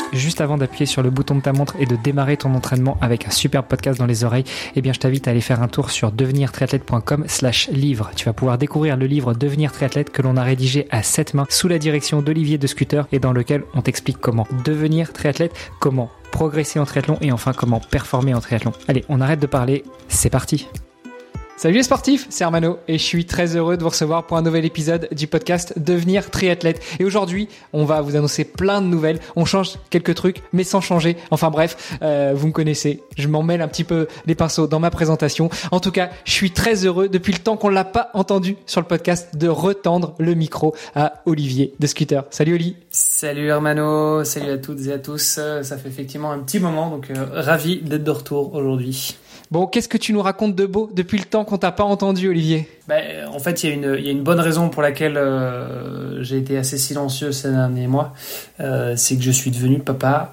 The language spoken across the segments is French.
juste avant d'appuyer sur le bouton de ta montre et de démarrer ton entraînement avec un super podcast dans les oreilles, eh bien je t'invite à aller faire un tour sur devenirtriathlète.com/livre. Tu vas pouvoir découvrir le livre Devenir triathlète que l'on a rédigé à 7 mains sous la direction d'Olivier de Scooter et dans lequel on t'explique comment devenir triathlète, comment progresser en triathlon et enfin comment performer en triathlon. Allez, on arrête de parler, c'est parti. Salut les sportifs, c'est Armano et je suis très heureux de vous recevoir pour un nouvel épisode du podcast Devenir triathlète. Et aujourd'hui, on va vous annoncer plein de nouvelles. On change quelques trucs, mais sans changer. Enfin bref, vous me connaissez, je m'en mêle un petit peu les pinceaux dans ma présentation. En tout cas, je suis très heureux depuis le temps qu'on l'a pas entendu sur le podcast de retendre le micro à Olivier de Scooter. Salut Oli. Salut Armano, salut à toutes et à tous. Ça fait effectivement un petit moment, donc ravi d'être de retour aujourd'hui. Bon, qu'est-ce que tu nous racontes de beau depuis le temps qu'on t'a pas entendu, Olivier ? En fait, il y a une bonne raison pour laquelle j'ai été assez silencieux ces derniers mois. C'est que je suis devenu papa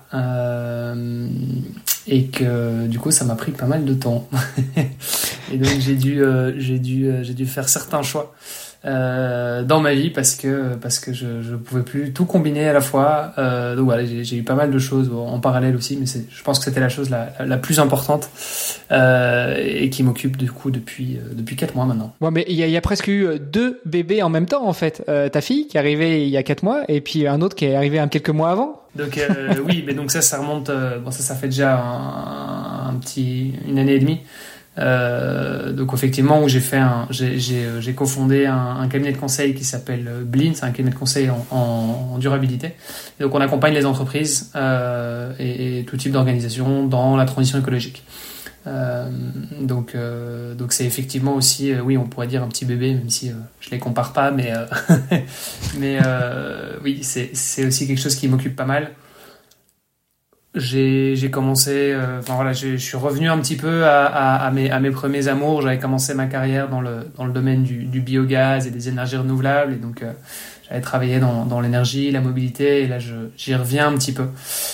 et que du coup, ça m'a pris pas mal de temps. Et donc, j'ai dû faire certains choix dans ma vie parce que je pouvais plus tout combiner à la fois. Donc voilà, j'ai eu pas mal de choses en parallèle aussi, mais je pense que c'était la chose la plus importante et qui m'occupe du coup depuis 4 mois maintenant. Bon, mais il y a presque eu 2 bébés en même temps en fait. Ta fille qui est arrivée il y a 4 mois et puis un autre qui est arrivé quelques mois avant. Donc oui, mais donc ça remonte. Ça fait déjà une année et demie. Donc effectivement où j'ai cofondé un cabinet de conseil qui s'appelle Blin, c'est un cabinet de conseil en durabilité. Et donc on accompagne les entreprises et tout type d'organisation dans la transition écologique. Donc c'est effectivement aussi oui, on pourrait dire un petit bébé, même si je les compare pas, mais oui, c'est aussi quelque chose qui m'occupe pas mal. J'ai commencé, je suis revenu un petit peu à mes premiers amours. J'avais commencé ma carrière dans le domaine du biogaz et des énergies renouvelables, et donc j'avais travaillé dans l'énergie, la mobilité, et là j'y reviens un petit peu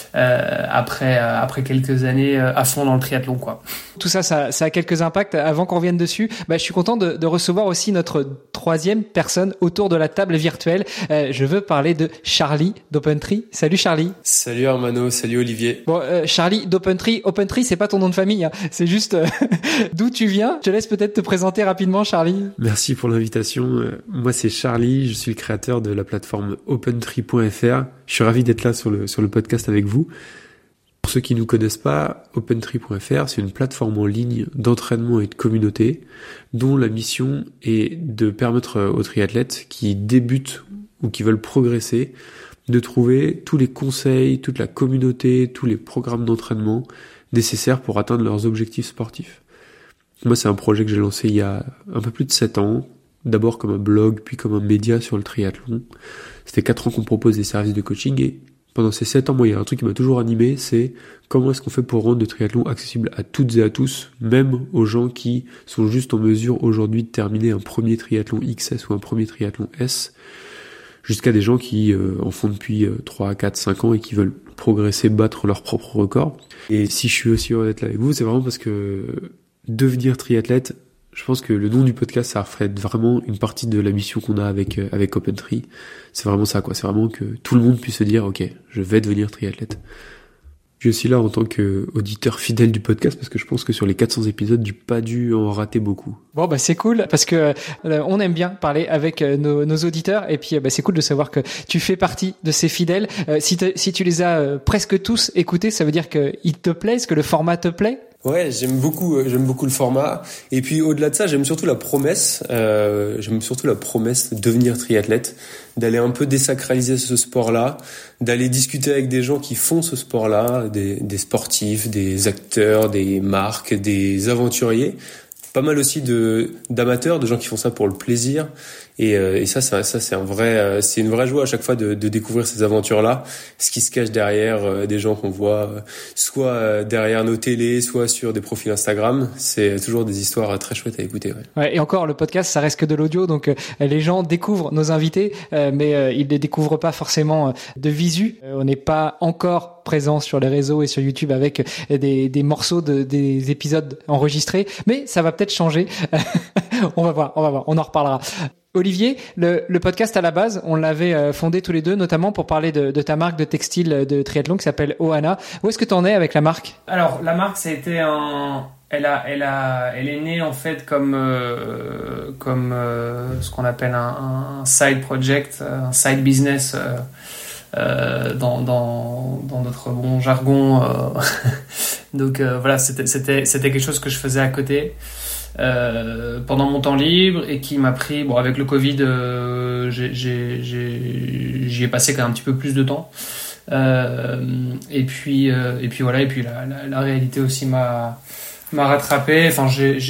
après quelques années à fond dans le triathlon, quoi. Tout ça a quelques impacts. Avant qu'on revienne dessus, je suis content de recevoir aussi notre 3e personne autour de la table virtuelle. Je veux parler de Charlie d'Opentree. Salut Charlie. Salut Armano, salut Olivier. Bon, Charlie d'Opentree. Opentree, c'est pas ton nom de famille, hein. C'est juste d'où tu viens. Je te laisse peut-être te présenter rapidement, Charlie. Merci pour l'invitation. Moi, c'est Charlie. Je suis le créateur de la plateforme Opentree.fr. Je suis ravi d'être là sur le podcast avec vous. Pour ceux qui ne nous connaissent pas, Opentree.fr, c'est une plateforme en ligne d'entraînement et de communauté dont la mission est de permettre aux triathlètes qui débutent ou qui veulent progresser de trouver tous les conseils, toute la communauté, tous les programmes d'entraînement nécessaires pour atteindre leurs objectifs sportifs. Moi, c'est un projet que j'ai lancé il y a un peu plus de 7 ans, d'abord comme un blog, puis comme un média sur le triathlon. Ça fait 4 ans qu'on propose des services de coaching et pendant ces 7 ans, moi, il y a un truc qui m'a toujours animé, c'est comment est-ce qu'on fait pour rendre le triathlon accessible à toutes et à tous, même aux gens qui sont juste en mesure aujourd'hui de terminer un premier triathlon XS ou un premier triathlon S, jusqu'à des gens qui en font depuis 3, 4, 5 ans et qui veulent progresser, battre leur propre record. Et si je suis aussi heureux d'être là avec vous, c'est vraiment parce que devenir triathlète, je pense que le nom du podcast, ça reflète vraiment une partie de la mission qu'on a avec Opentree. C'est vraiment ça, quoi. C'est vraiment que tout le monde puisse se dire, ok, je vais devenir triathlète. Je suis aussi là en tant qu'auditeur fidèle du podcast parce que je pense que sur les 400 épisodes, j'ai pas dû en rater beaucoup. Bon, c'est cool parce que on aime bien parler avec nos auditeurs et puis c'est cool de savoir que tu fais partie de ces fidèles. Si tu les as presque tous écoutés, ça veut dire qu'ils te plaisent, que le format te plaît? Ouais, j'aime beaucoup le format. Et puis au-delà de ça, j'aime surtout la promesse. De devenir triathlète, d'aller un peu désacraliser ce sport-là, d'aller discuter avec des gens qui font ce sport-là, des sportifs, des acteurs, des marques, des aventuriers. Pas mal aussi d'amateurs, de gens qui font ça pour le plaisir. Et ça c'est une vraie joie à chaque fois de découvrir ces aventures-là, ce qui se cache derrière des gens qu'on voit soit derrière nos télés, soit sur des profils Instagram. C'est toujours des histoires très chouettes à écouter. Ouais, et encore, le podcast, ça reste que de l'audio, donc les gens découvrent nos invités, mais ils les découvrent pas forcément de visu. On n'est pas encore présent sur les réseaux et sur YouTube avec des morceaux des épisodes enregistrés, mais ça va peut-être changer. On va voir, on en reparlera. Olivier, le podcast à la base, on l'avait fondé tous les deux, notamment pour parler de ta marque de textile de triathlon qui s'appelle Ohana. Où est-ce que tu en es avec la marque ? Alors, la marque, ça a été elle est née en fait comme ce qu'on appelle un side project, un side business dans notre bon jargon. Donc voilà, c'était quelque chose que je faisais à côté. Pendant mon temps libre et qui m'a pris avec le Covid j'y ai passé quand même un petit peu plus de temps et puis voilà, et puis la réalité aussi m'a rattrapé. Enfin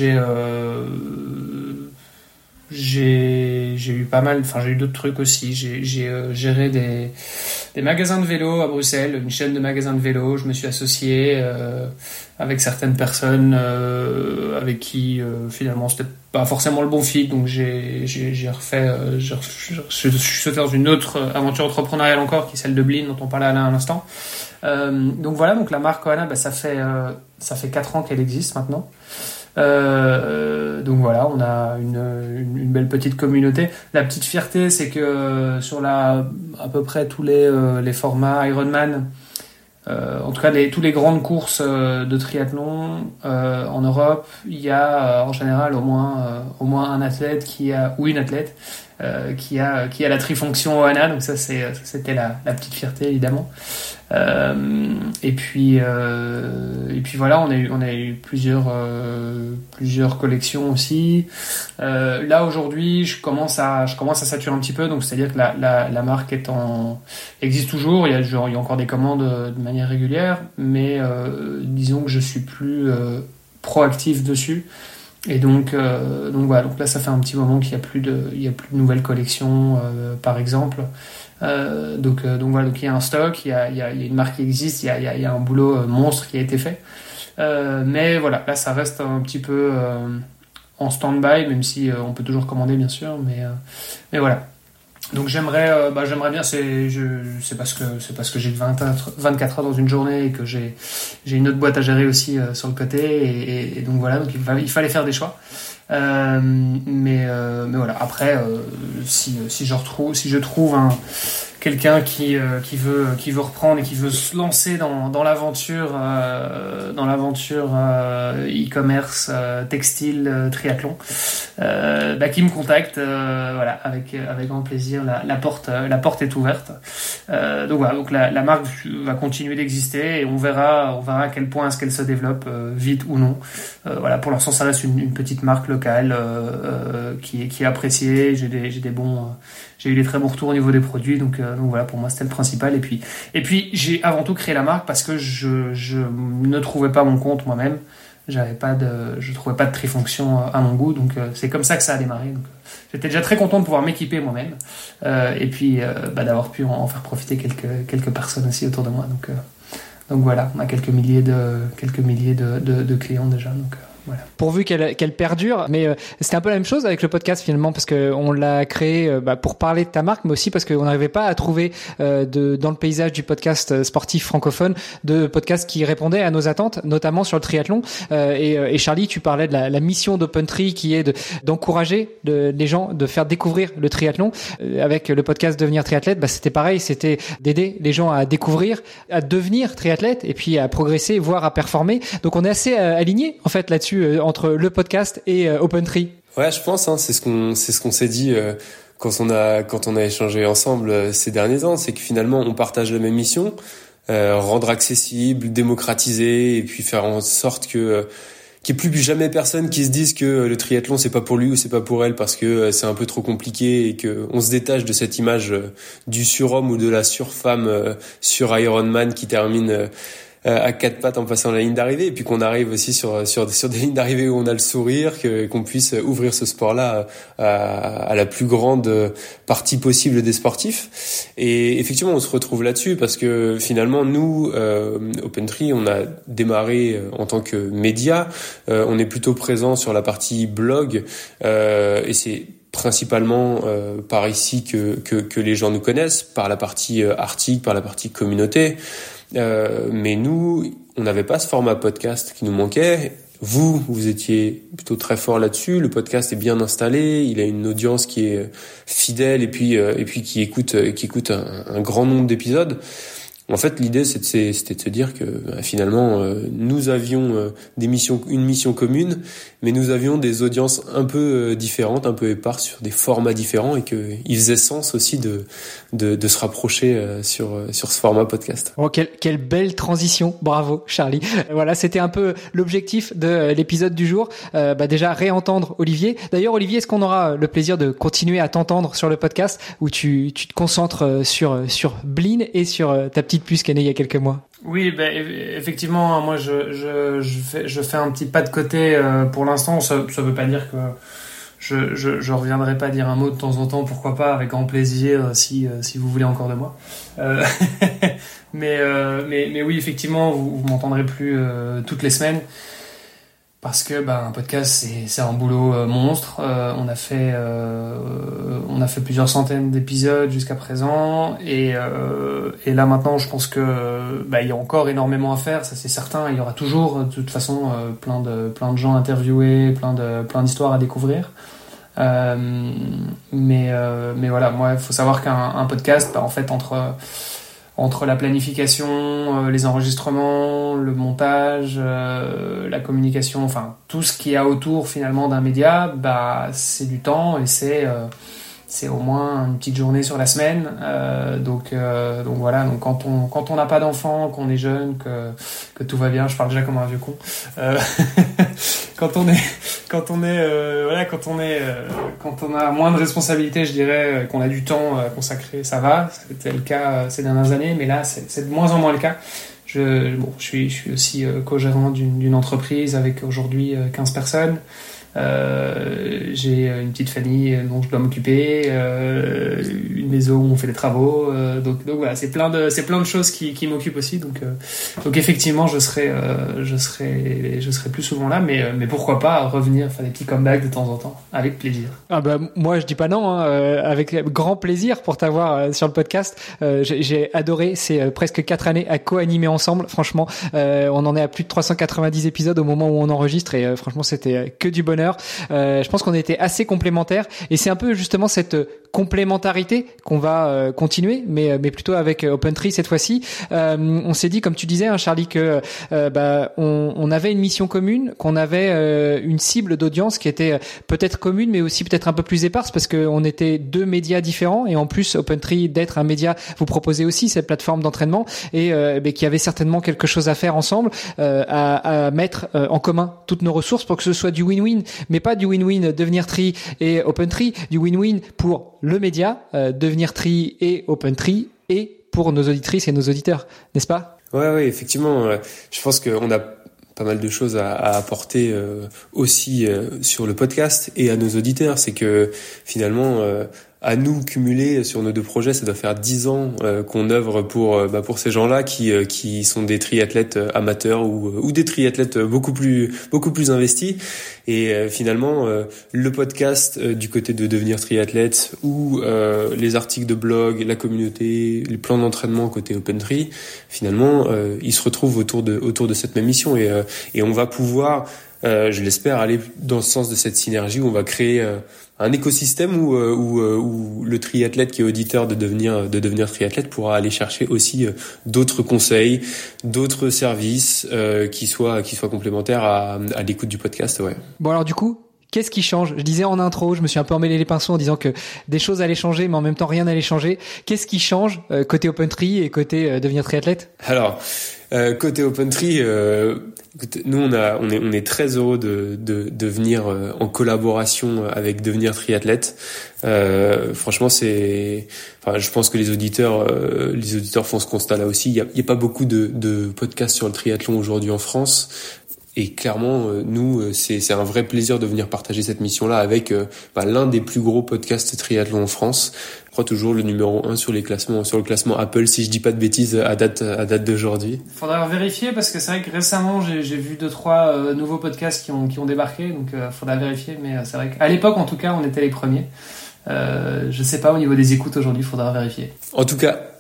j'ai eu pas mal, j'ai eu d'autres trucs aussi. J'ai géré des magasins de vélo à Bruxelles, une chaîne de magasins de vélo. Je me suis associé avec certaines personnes avec qui finalement c'était pas forcément le bon fit, donc j'ai refait je suis sauté dans une autre aventure entrepreneuriale encore, qui est celle de Blin dont on parlait à l'instant. Donc voilà, donc la marque Ohana, ça fait 4 ans qu'elle existe maintenant. Donc voilà, on a une belle petite communauté. La petite fierté, c'est que sur à peu près tous les formats Ironman, en tout cas toutes les grandes courses de triathlon en Europe, il y a en général au moins un athlète ou une athlète qui a la trifonction Ohana. Donc ça c'était la petite fierté évidemment. Et puis voilà, on a eu plusieurs collections aussi. Là aujourd'hui, je commence à saturer un petit peu, donc c'est-à-dire que la marque existe toujours. Il y a encore des commandes de manière régulière, mais disons que je suis plus proactif dessus. Et donc voilà, donc là ça fait un petit moment qu'il y a plus de nouvelles collections par exemple. Donc voilà, donc il y a un stock, il y a une marque qui existe, il y a un boulot monstre qui a été fait. Mais voilà, là ça reste un petit peu en stand-by, même si on peut toujours commander bien sûr, mais voilà. Donc j'aimerais bien, c'est parce que j'ai 24 heures dans une journée et que j'ai une autre boîte à gérer aussi sur le côté, et donc voilà, donc il fallait faire des choix. Mais voilà, après si je trouve quelqu'un qui veut reprendre et qui veut se lancer dans l'aventure e-commerce, textile, triathlon, qui me contacte, voilà, avec grand plaisir. La porte est ouverte. Donc voilà, donc la marque va continuer d'exister et on verra à quel point est-ce qu'elle se développe, vite ou non. Voilà, pour l'instant ça reste une petite marque locale qui est appréciée. J'ai eu des très bons retours au niveau des produits, donc voilà, pour moi c'était le principal. Et puis j'ai avant tout créé la marque parce que je ne trouvais pas mon compte moi-même. Je trouvais pas de trifonction à mon goût, donc c'est comme ça que ça a démarré. Donc j'étais déjà très content de pouvoir m'équiper moi-même, et puis d'avoir pu en faire profiter quelques personnes aussi autour de moi. Donc voilà, on a quelques milliers de clients déjà. Donc voilà. Pourvu qu'elle perdure, mais c'était un peu la même chose avec le podcast finalement, parce que on l'a créé pour parler de ta marque, mais aussi parce qu'on n'arrivait pas à trouver dans le paysage du podcast sportif francophone de podcasts qui répondaient à nos attentes, notamment sur le triathlon. Et Charlie, tu parlais de la mission d'Opentree qui est d'encourager les gens, de faire découvrir le triathlon. Avec le podcast Devenir triathlète, c'était pareil, c'était d'aider les gens à découvrir, à devenir triathlète et puis à progresser, voire à performer. Donc on est assez alignés en fait là-dessus, entre le podcast et Opentree. Ouais, je pense, c'est ce qu'on s'est dit quand on a échangé ensemble ces derniers ans, c'est que finalement on partage la même mission, rendre accessible, démocratiser, et puis faire en sorte que qu'il n'y ait plus jamais personne qui se dise que le triathlon c'est pas pour lui ou c'est pas pour elle parce que c'est un peu trop compliqué, et que on se détache de cette image du surhomme ou de la surfemme sur Ironman qui termine à 4 pattes en passant la ligne d'arrivée, et puis qu'on arrive aussi sur des lignes d'arrivée où on a le sourire, qu'on puisse ouvrir ce sport-là à la plus grande partie possible des sportifs. Et effectivement, on se retrouve là-dessus parce que finalement, nous, Opentree, on a démarré en tant que média. On est plutôt présent sur la partie blog, et c'est principalement par ici que les gens nous connaissent, par la partie article, par la partie communauté. Mais nous, on n'avait pas ce format podcast qui nous manquait. vous étiez plutôt très fort là-dessus. Le podcast est bien installé, il a une audience qui est fidèle et puis qui écoute un grand nombre d'épisodes. En fait, l'idée c'était de se dire que finalement nous avions une mission commune, mais nous avions des audiences un peu différentes, un peu éparses sur des formats différents, et que il faisait sens aussi de se rapprocher sur ce format podcast. Oh, quelle belle transition, bravo Charlie. Voilà, c'était un peu l'objectif de l'épisode du jour. Déjà réentendre Olivier. D'ailleurs Olivier, est-ce qu'on aura le plaisir de continuer à t'entendre sur le podcast, où tu te concentres sur Bleen et sur ta petite puce qui est née il y a quelques mois? Oui, effectivement, moi je fais un petit pas de côté pour l'instant. Ça veut pas dire que je reviendrai pas dire un mot de temps en temps, pourquoi pas, avec grand plaisir, si vous voulez encore de moi. Mais oui, effectivement, vous m'entendrez plus toutes les semaines, parce que un podcast c'est un boulot monstre. On a fait plusieurs centaines d'épisodes jusqu'à présent, et là maintenant je pense que il y a encore énormément à faire, ça c'est certain. Il y aura toujours de toute façon plein de gens interviewés, plein d'histoires à découvrir. Mais voilà, moi il faut savoir qu'un podcast, en fait, entre la planification, les enregistrements, le montage, la communication, enfin tout ce qu'il y a autour finalement d'un média, c'est du temps, et c'est au moins une petite journée sur la semaine. Donc voilà, donc quand on n'a pas d'enfants, qu'on est jeune, que tout va bien, je parle déjà comme un vieux con. Quand on a moins de responsabilités, je dirais, qu'on a du temps à consacrer, ça va. C'était le cas ces dernières années, mais là c'est de moins en moins le cas. Je suis aussi co-gérant d'une entreprise avec aujourd'hui 15 personnes. J'ai une petite famille dont je dois m'occuper, une maison où on fait des travaux, donc voilà, c'est plein de choses qui m'occupent aussi, donc effectivement je serai plus souvent là, mais pourquoi pas revenir faire des petits comebacks de temps en temps, avec plaisir. Moi je dis pas non, avec grand plaisir pour t'avoir sur le podcast. J'ai adoré ces presque 4 années à co-animer ensemble. Franchement, on en est à plus de 390 épisodes au moment où on enregistre, et franchement c'était que du bonheur. Je pense qu'on était assez complémentaires, et c'est un peu justement cette complémentarité qu'on va continuer, mais plutôt avec OpenTree cette fois-ci. On s'est dit, comme tu disais, Charlie, que on avait une mission commune, qu'on avait une cible d'audience qui était peut-être commune, mais aussi peut-être un peu plus éparse, parce qu'on était 2 médias différents, et en plus OpenTree d'être un média, vous proposez aussi cette plateforme d'entraînement, et qu'il y avait certainement quelque chose à faire ensemble, à mettre en commun toutes nos ressources pour que ce soit du win-win, mais pas du win-win Devenir Tree et OpenTree, du win-win pour le média, Devenir Tree et OpenTree, et pour nos auditrices et nos auditeurs, n'est-ce pas? Ouais, effectivement. Je pense qu'on a pas mal de choses à apporter aussi sur le podcast et à nos auditeurs. C'est que finalement, à nous cumuler sur nos 2 projets, ça doit faire 10 ans qu'on œuvre pour ces gens-là qui sont des triathlètes amateurs ou des triathlètes beaucoup plus investis. Et finalement, le podcast du côté de Devenir Triathlète, ou les articles de blog, la communauté, les plans d'entraînement côté OpenTree, finalement, ils se retrouvent autour de cette même mission, et on va pouvoir, je l'espère, aller dans le sens de cette synergie où on va créer un écosystème où le triathlète qui est auditeur de devenir triathlète pourra aller chercher aussi d'autres conseils, d'autres services qui soient complémentaires à l'écoute du podcast. Ouais. Bon, alors du coup, qu'est-ce qui change? Je disais en intro, je me suis un peu emmêlé les pinceaux en disant que des choses allaient changer, mais en même temps rien n'allait changer. Qu'est-ce qui change côté OpenTree et côté Devenir Triathlète? Alors, côté OpenTree, nous on est très heureux de venir en collaboration avec Devenir Triathlète. Franchement, je pense que les auditeurs font ce constat-là aussi. Il y a pas beaucoup de podcasts sur le triathlon aujourd'hui en France. Et clairement, nous, c'est un vrai plaisir de venir partager cette mission-là avec l'un des plus gros podcasts triathlon en France. Je crois toujours le numéro 1 sur le classement Apple, si je dis pas de bêtises, à date d'aujourd'hui. Faudra vérifier, parce que c'est vrai que récemment j'ai vu 2-3 nouveaux podcasts qui ont débarqué, donc faudra vérifier. Mais c'est vrai qu'à l'époque, en tout cas, on était les premiers. Je sais pas au niveau des écoutes aujourd'hui, faudra vérifier. En tout cas,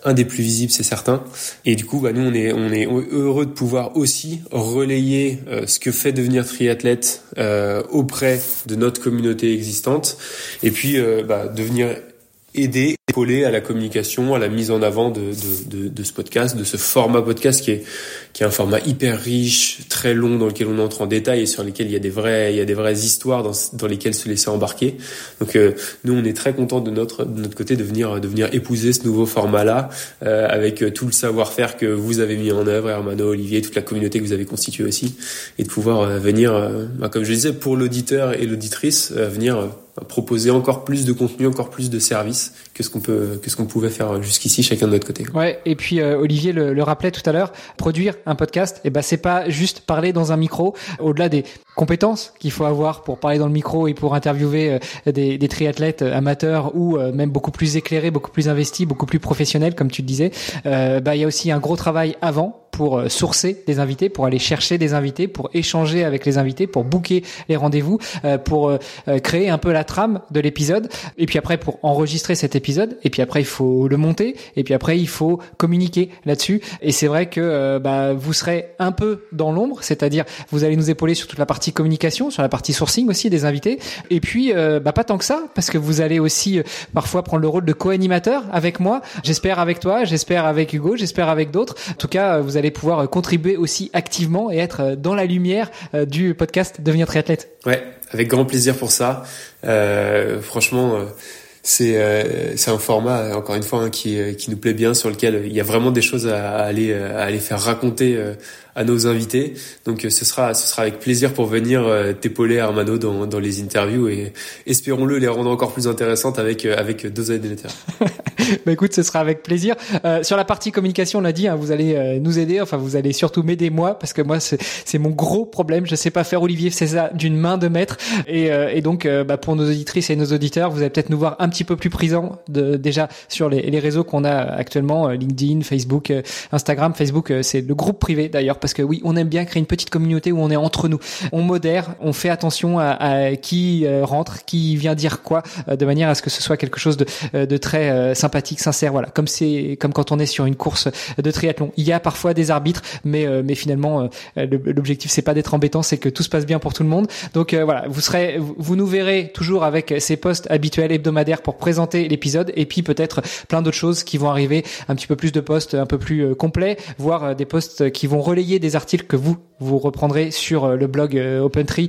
un des plus visibles, c'est certain. Et du coup, nous, on est heureux de pouvoir aussi relayer ce que fait devenir triathlète auprès de notre communauté existante, et puis de venir aider, épauler à la communication, à la mise en avant de ce podcast, de ce format podcast qui est un format hyper riche, très long, dans lequel on entre en détail et sur lesquels il y a des vraies histoires dans lesquelles se laisser embarquer. Donc nous, on est très contents de notre côté de venir épouser ce nouveau format-là, avec tout le savoir-faire que vous avez mis en œuvre, Hermano, Olivier, toute la communauté que vous avez constituée aussi, et de pouvoir venir, comme je disais, pour l'auditeur et l'auditrice, venir proposer encore plus de contenu, encore plus de services que ce qu'on pouvait faire jusqu'ici, chacun de notre côté. Ouais, et puis Olivier le rappelait tout à l'heure, produire un podcast, c'est pas juste parler dans un micro. Au-delà des compétences qu'il faut avoir pour parler dans le micro et pour interviewer des triathlètes amateurs ou même beaucoup plus éclairés, beaucoup plus investis, beaucoup plus professionnels, comme tu le disais, il y a aussi un gros travail avant pour sourcer des invités, pour aller chercher des invités, pour échanger avec les invités, pour booker les rendez-vous, pour créer un peu la trame de l'épisode, et puis après pour enregistrer cet épisode, et puis après il faut le monter, et puis après il faut communiquer là-dessus. Et c'est vrai que vous serez un peu dans l'ombre, c'est-à-dire vous allez nous épauler sur toute la partie communication, sur la partie sourcing aussi des invités, et puis pas tant que ça, parce que vous allez aussi parfois prendre le rôle de co-animateur avec moi, j'espère avec toi, j'espère avec Hugo, j'espère avec d'autres. En tout cas, vous allez pouvoir contribuer aussi activement et être dans la lumière du podcast Devenir triathlète. Ouais, avec grand plaisir pour ça. Franchement, c'est un format, encore une fois, qui nous plaît bien, sur lequel il y a vraiment des choses à aller faire raconter à nos invités. Donc ce sera avec plaisir pour venir t'épauler, Hermano, dans les interviews, et espérons-le les rendre encore plus intéressantes avec deux animateurs. Écoute, ce sera avec plaisir. Sur la partie communication, on l'a dit, vous allez nous aider, enfin vous allez surtout m'aider moi, parce que moi c'est mon gros problème, je sais pas faire. Olivier, c'est ça d'une main de maître, et donc pour nos auditrices et nos auditeurs, vous allez peut-être nous voir un petit peu plus présents déjà sur les réseaux qu'on a actuellement, LinkedIn, Facebook, Instagram. Facebook, c'est le groupe privé d'ailleurs, parce que oui, on aime bien créer une petite communauté où on est entre nous, on modère, on fait attention à qui rentre, qui vient dire quoi, de manière à ce que ce soit quelque chose de très sympathique, sincère. Voilà, comme quand on est sur une course de triathlon, il y a parfois des arbitres, mais finalement l'objectif c'est pas d'être embêtant, c'est que tout se passe bien pour tout le monde. Donc voilà, vous nous verrez toujours avec ces posts habituels hebdomadaires pour présenter l'épisode, et puis peut-être plein d'autres choses qui vont arriver, un petit peu plus de posts un peu plus complets, voire des posts qui vont relayer des articles que vous reprendrez sur le blog OpenTree,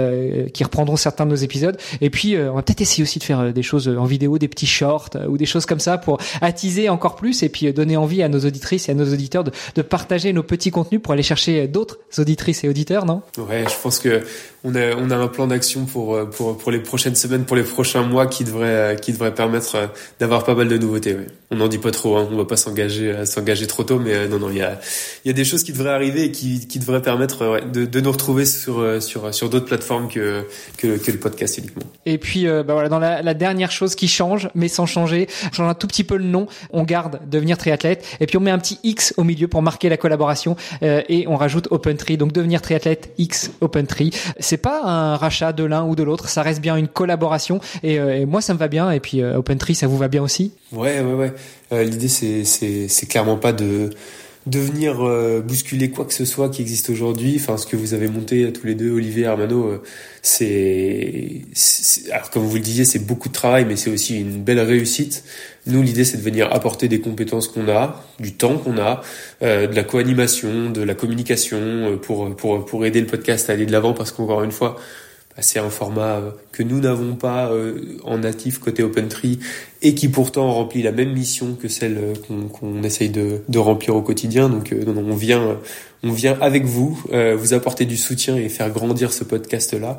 qui reprendront certains de nos épisodes. Et puis on va peut-être essayer aussi de faire des choses en vidéo, des petits shorts ou des choses comme ça pour attiser encore plus, et puis donner envie à nos auditrices et à nos auditeurs de partager nos petits contenus pour aller chercher d'autres auditrices et auditeurs, non ? Ouais, je pense que on a un plan d'action pour les prochaines semaines, pour les prochains mois, qui devrait permettre d'avoir pas mal de nouveautés. Ouais. On n'en dit pas trop, on va pas s'engager trop tôt, mais non, il y a des choses qui devraient arriver et qui devraient permettre de nous retrouver sur d'autres plateformes que le podcast uniquement. Et puis voilà, dans la dernière chose qui change, mais sans changer, on change un tout petit peu le nom, on garde Devenir triathlète, et puis on met un petit X au milieu pour marquer la collaboration, et on rajoute OpenTree, donc Devenir triathlète X OpenTree. C'est pas un rachat de l'un ou de l'autre, ça reste bien une collaboration, et moi ça me va bien, et puis OpenTree, ça vous va bien aussi ? Ouais. L'idée c'est clairement pas de venir bousculer quoi que ce soit qui existe aujourd'hui. Enfin, ce que vous avez monté tous les deux, Olivier et Hermano, c'est alors comme vous le disiez, c'est beaucoup de travail, mais c'est aussi une belle réussite. Nous, l'idée, c'est de venir apporter des compétences qu'on a, du temps qu'on a, de la co-animation, de la communication, pour aider le podcast à aller de l'avant, parce qu'encore une fois, c'est un format que nous n'avons pas en natif côté OpenTree, et qui pourtant remplit la même mission que celle qu'on essaye de remplir au quotidien. Donc on vient avec vous apporter du soutien et faire grandir ce podcast-là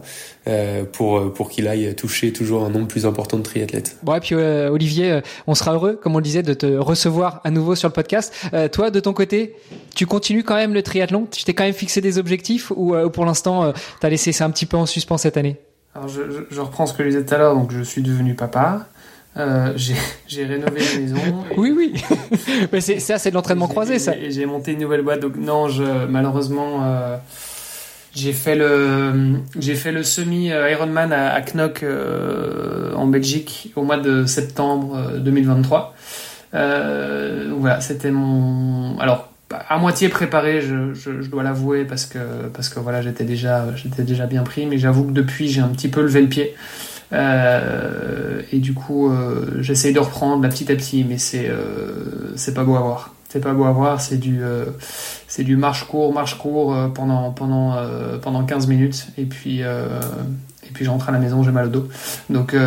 pour qu'il aille toucher toujours un nombre plus important de triathlètes. Bon, et puis Olivier, on sera heureux, comme on le disait, de te recevoir à nouveau sur le podcast. Toi, de ton côté, tu continues quand même le triathlon ? Tu t'es quand même fixé des objectifs, ou pour l'instant, t'as laissé ça un petit peu en suspens cette année ? Alors je reprends ce que je disais tout à l'heure, donc je suis devenu papa. J'ai rénové la maison. Oui. Mais c'est de l'entraînement croisé, ça. Et j'ai monté une nouvelle boîte, donc non, malheureusement, j'ai fait le semi Ironman à Knock en Belgique au mois de septembre 2023. Donc voilà, c'était mon... Alors, à moitié préparé, je dois l'avouer, parce que voilà, j'étais déjà bien pris, mais j'avoue que depuis, j'ai un petit peu levé le pied. Et du coup, j'essaye de reprendre petit à petit, mais c'est pas beau à voir. C'est pas beau à voir, c'est du marche-cours pendant 15 minutes, et puis je rentre à la maison, j'ai mal au dos. Donc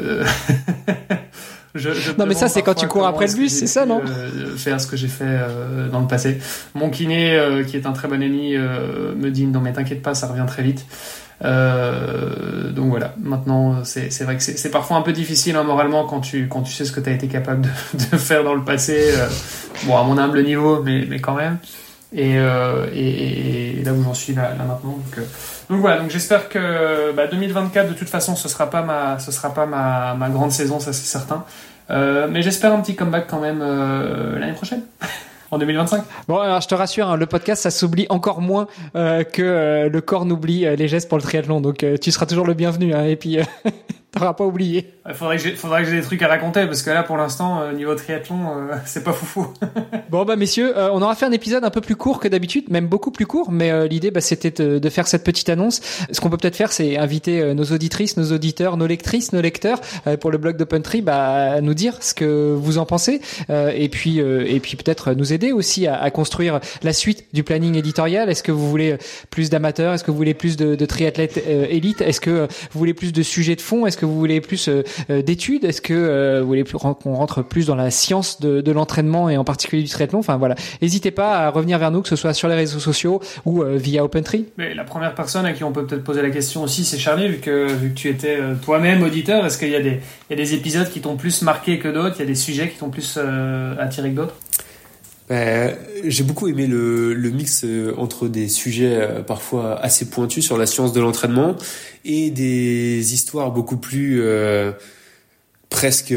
non, mais ça, c'est quand tu cours après le bus, c'est ça, non? Faire ce que j'ai fait dans le passé. Mon kiné, qui est un très bon ami, me dit non, mais t'inquiète pas, ça revient très vite. Donc voilà, maintenant c'est vrai que c'est parfois un peu difficile, hein, moralement, quand tu sais ce que tu as été capable de faire dans le passé, bon, à mon humble niveau, mais quand même, et là où j'en suis là maintenant, donc voilà, donc j'espère que 2024, de toute façon, ce sera pas ma grande saison, ça c'est certain, mais j'espère un petit comeback quand même l'année prochaine. En 2025. Bon, alors je te rassure, hein, le podcast, ça s'oublie encore moins que le corps n'oublie les gestes pour le triathlon. Donc tu seras toujours le bienvenu, hein, et puis t'auras pas oublié. Faudrait que j'ai des trucs à raconter, parce que là, pour l'instant, niveau triathlon, c'est pas foufou. Bon, messieurs, on aura fait un épisode un peu plus court que d'habitude, même beaucoup plus court, mais l'idée, c'était de faire cette petite annonce. Ce qu'on peut peut-être faire, c'est inviter nos auditrices, nos auditeurs, nos lectrices, nos lecteurs, pour le blog d'Opentree, à nous dire ce que vous en pensez, et puis peut-être nous aider aussi à construire la suite du planning éditorial. Est-ce que vous voulez plus d'amateurs? Est-ce que vous voulez plus de triathlètes élites? Est-ce que vous voulez plus de sujets de fond? Est-ce que vous voulez plus d'études? Est-ce que vous voulez qu'on rentre plus dans la science de l'entraînement, et en particulier du triathlon? Enfin voilà, n'hésitez pas à revenir vers nous, que ce soit sur les réseaux sociaux ou via Opentree. Mais la première personne à qui on peut peut-être poser la question aussi, c'est Charlie, vu que tu étais toi-même auditeur. Est-ce qu'il y a des épisodes qui t'ont plus marqué que d'autres? Il y a des sujets qui t'ont plus attiré que d'autres? J'ai beaucoup aimé le mix entre des sujets parfois assez pointus sur la science de l'entraînement et des histoires beaucoup plus presque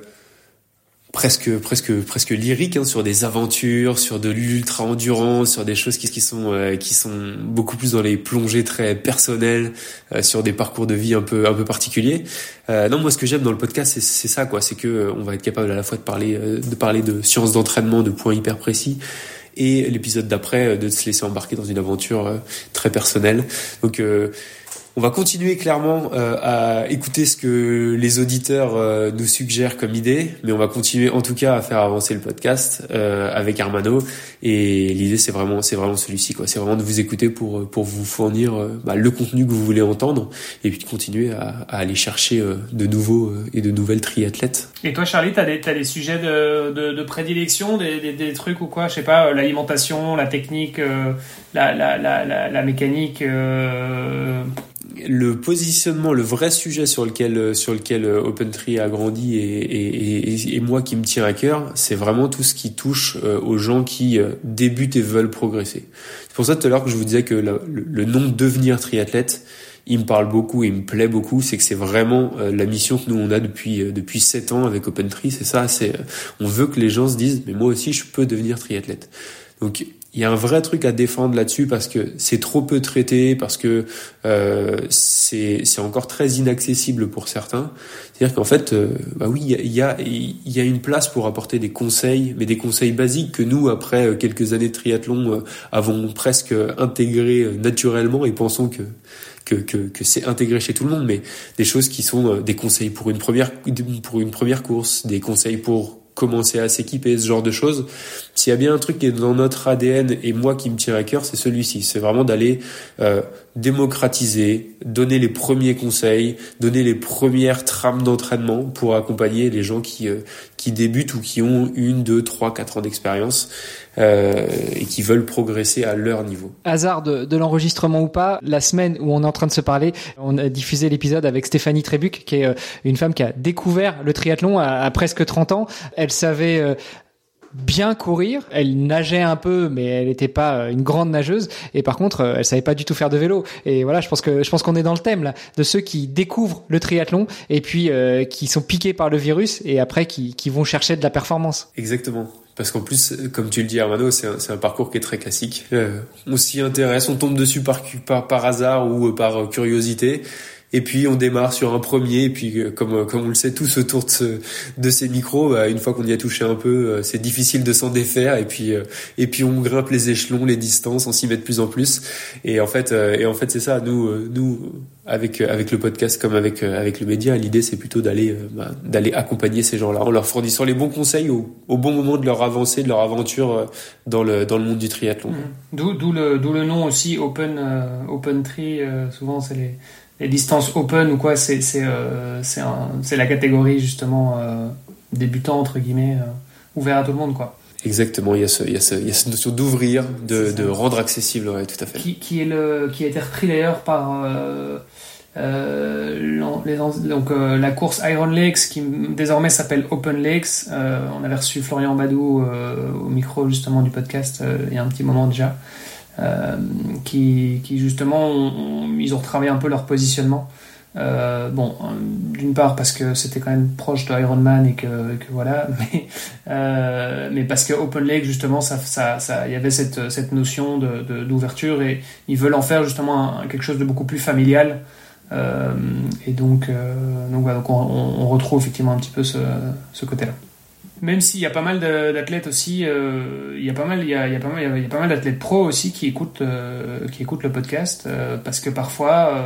lyriques, hein, sur des aventures, sur de l'ultra endurance, sur des choses qui sont beaucoup plus dans les plongées très personnelles, sur des parcours de vie un peu particuliers. Non, moi ce que j'aime dans le podcast, c'est ça, quoi, c'est que on va être capable à la fois de parler de sciences d'entraînement, de points hyper précis, et l'épisode d'après de se laisser embarquer dans une aventure très personnelle. Donc on va continuer clairement à écouter ce que les auditeurs nous suggèrent comme idée, mais on va continuer en tout cas à faire avancer le podcast avec Armano. Et l'idée, c'est vraiment celui-ci, quoi. C'est vraiment de vous écouter pour vous fournir le contenu que vous voulez entendre, et puis de continuer à aller chercher de nouveaux et de nouvelles triathlètes. Et toi, Charlie, t'as des sujets de prédilection, des trucs ou quoi? Je sais pas, l'alimentation, la technique, la mécanique. Le positionnement, le vrai sujet sur lequel Opentree a grandi et moi qui me tient à cœur, c'est vraiment tout ce qui touche aux gens qui débutent et veulent progresser. C'est pour ça tout à l'heure que je vous disais que le nom devenir triathlète, il me parle beaucoup et il me plaît beaucoup. C'est que c'est vraiment la mission que nous on a depuis 7 ans avec Opentree. C'est ça, on veut que les gens se disent mais moi aussi je peux devenir triathlète. Donc il y a un vrai truc à défendre là-dessus, parce que c'est trop peu traité, parce que c'est encore très inaccessible pour certains. C'est-à-dire qu'en fait, oui, il y a une place pour apporter des conseils, mais des conseils basiques que nous, après quelques années de triathlon, avons presque intégrés naturellement, et pensons que c'est intégré chez tout le monde, mais des choses qui sont des conseils pour une première course, des conseils pour commencer à s'équiper, ce genre de choses. S'il y a bien un truc qui est dans notre ADN et moi qui me tient à cœur, c'est celui-ci. C'est vraiment d'aller démocratiser, donner les premiers conseils, donner les premières trames d'entraînement pour accompagner les gens qui débutent ou qui ont 1, 2, 3, 4 ans d'expérience et qui veulent progresser à leur niveau. Hasard de l'enregistrement ou pas, la semaine où on est en train de se parler, on a diffusé l'épisode avec Stéphanie Trébuc, qui est une femme qui a découvert le triathlon à presque 30 ans. Elle savait bien courir, elle nageait un peu, mais elle n'était pas une grande nageuse, et par contre elle savait pas du tout faire de vélo. Et voilà, je pense qu'on est dans le thème là, de ceux qui découvrent le triathlon et puis qui sont piqués par le virus, et après qui vont chercher de la performance. Exactement. Parce qu'en plus, comme tu le dis, Armano, c'est un parcours qui est très classique. On s'y intéresse, on tombe dessus par hasard ou par curiosité. Et puis on démarre sur un premier, et puis comme on le sait tous autour de ces micros, une fois qu'on y a touché un peu, c'est difficile de s'en défaire, et puis on grimpe les échelons, les distances, on s'y met de plus en plus. Et en fait c'est ça. Nous avec le podcast comme avec le média, l'idée c'est plutôt d'aller accompagner ces gens-là en leur fournissant les bons conseils au bon moment de leur avancée, de leur aventure dans le monde du triathlon. D'où le nom aussi Open Tri. Souvent c'est les distances open ou quoi, c'est la catégorie justement débutant entre guillemets, ouvert à tout le monde quoi. Exactement, il y a cette notion d'ouvrir, de rendre accessible, ouais, tout à fait. Qui a été repris d'ailleurs par la course Iron Lakes, qui désormais s'appelle Open Lakes. On avait reçu Florian Badou au micro justement du podcast il y a un petit moment déjà. Qui justement ils ont retravaillé un peu leur positionnement, d'une part parce que c'était quand même proche de Ironman et que voilà, mais parce que Open Lake justement ça il y avait cette notion d'ouverture, et ils veulent en faire justement quelque chose de beaucoup plus familial, et donc voilà, donc on retrouve effectivement un petit peu ce côté-là. Même s'il y a pas mal d'athlètes aussi, il y a pas mal d'athlètes pros aussi qui écoutent le podcast, parce que parfois,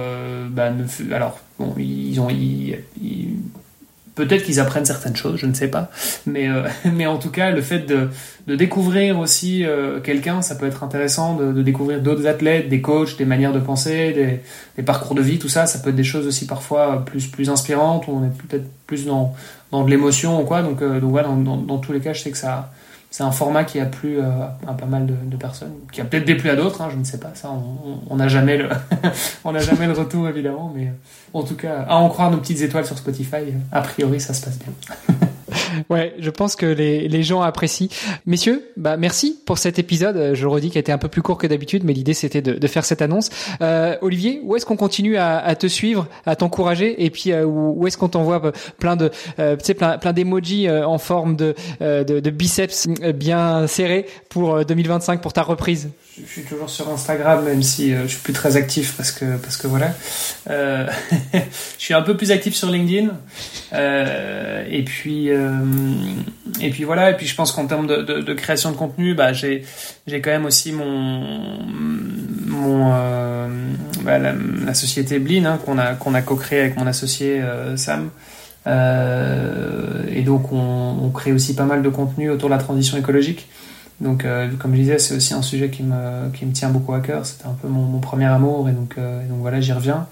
peut-être qu'ils apprennent certaines choses, je ne sais pas, mais en tout cas le fait de découvrir aussi quelqu'un, ça peut être intéressant de découvrir d'autres athlètes, des coachs, des manières de penser, des parcours de vie, tout ça peut être des choses aussi parfois plus inspirantes, où on est peut-être plus dans de l'émotion ou quoi, donc voilà, dans tous les cas je sais que ça c'est un format qui a plu à pas mal de personnes, qui a peut-être déplu à d'autres, je ne sais pas, ça on n'a jamais le le retour évidemment, mais en tout cas à en croire nos petites étoiles sur Spotify, a priori ça se passe bien. Ouais, je pense que les gens apprécient. Messieurs, merci pour cet épisode. Je le redis, qui a été un peu plus court que d'habitude, mais l'idée c'était de faire cette annonce. Olivier, où est-ce qu'on continue à te suivre, à t'encourager, et puis où est-ce qu'on t'envoie plein d'emojis en forme de biceps bien serrés pour 2025 pour ta reprise? Je suis toujours sur Instagram, même si je suis plus très actif parce que voilà. Je suis un peu plus actif sur LinkedIn. Et puis voilà. Et puis je pense qu'en termes de création de contenu, j'ai quand même aussi la société Blin, qu'on a co-créé avec mon associé Sam. Et donc on crée aussi pas mal de contenu autour de la transition écologique. Donc comme je disais, c'est aussi un sujet qui me tient beaucoup à cœur. C'était un peu mon premier amour, et donc voilà, j'y reviens.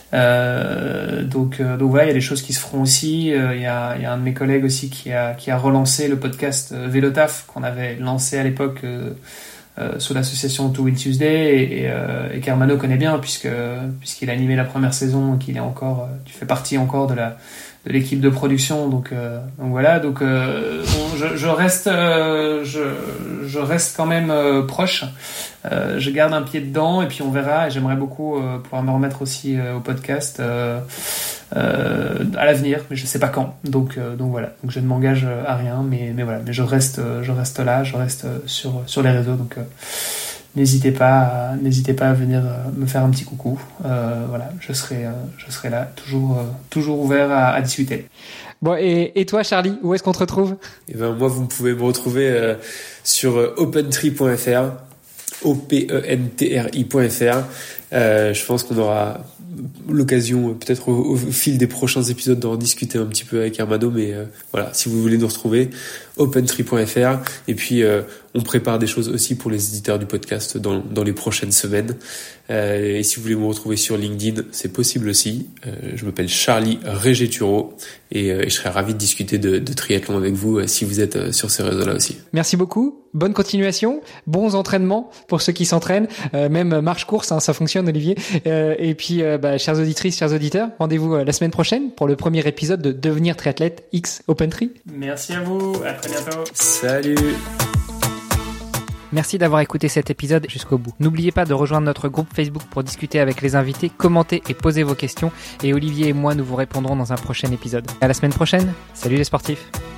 Donc voilà, il y a des choses qui se feront aussi. Il y a un de mes collègues aussi qui a relancé le podcast Vélotaf, qu'on avait lancé à l'époque sous l'association To Win Tuesday, et qu'Hermano connaît bien puisqu'il a animé la première saison, et qu'il est encore, tu fais partie encore de l'équipe de production, donc voilà, donc je reste quand même proche, je garde un pied dedans, et puis on verra, et j'aimerais beaucoup pouvoir me remettre aussi au podcast à l'avenir, mais je sais pas quand, donc voilà, donc je ne m'engage à rien, mais voilà, mais je reste là, je reste sur les réseaux, donc n'hésitez pas à venir me faire un petit coucou. Voilà, je serai là, toujours ouvert à discuter. Bon, et toi, Charlie, où est-ce qu'on te retrouve? Moi, vous pouvez me retrouver sur opentri.fr, opentri.fr. Je pense qu'on aura l'occasion, peut-être au fil des prochains épisodes, d'en discuter un petit peu avec Hermano, mais voilà, si vous voulez nous retrouver, opentri.fr. Et puis on prépare des choses aussi pour les éditeurs du podcast dans les prochaines semaines, et si vous voulez me retrouver sur LinkedIn, c'est possible aussi. Je m'appelle Charlie Régeturo, et je serais ravi de discuter de triathlon avec vous si vous êtes sur ces réseaux-là aussi. Merci beaucoup, bonne continuation, bons entraînements pour ceux qui s'entraînent, même marche-course, ça fonctionne, Olivier. Et puis chères auditrices, chers auditeurs, rendez-vous la semaine prochaine pour le premier épisode de Devenir triathlète X Opentri. Merci à vous, à très bientôt. Salut. Merci d'avoir écouté cet épisode jusqu'au bout. N'oubliez pas de rejoindre notre groupe Facebook pour discuter avec les invités, commenter et poser vos questions. Et Olivier et moi, nous vous répondrons dans un prochain épisode. À la semaine prochaine. Salut les sportifs.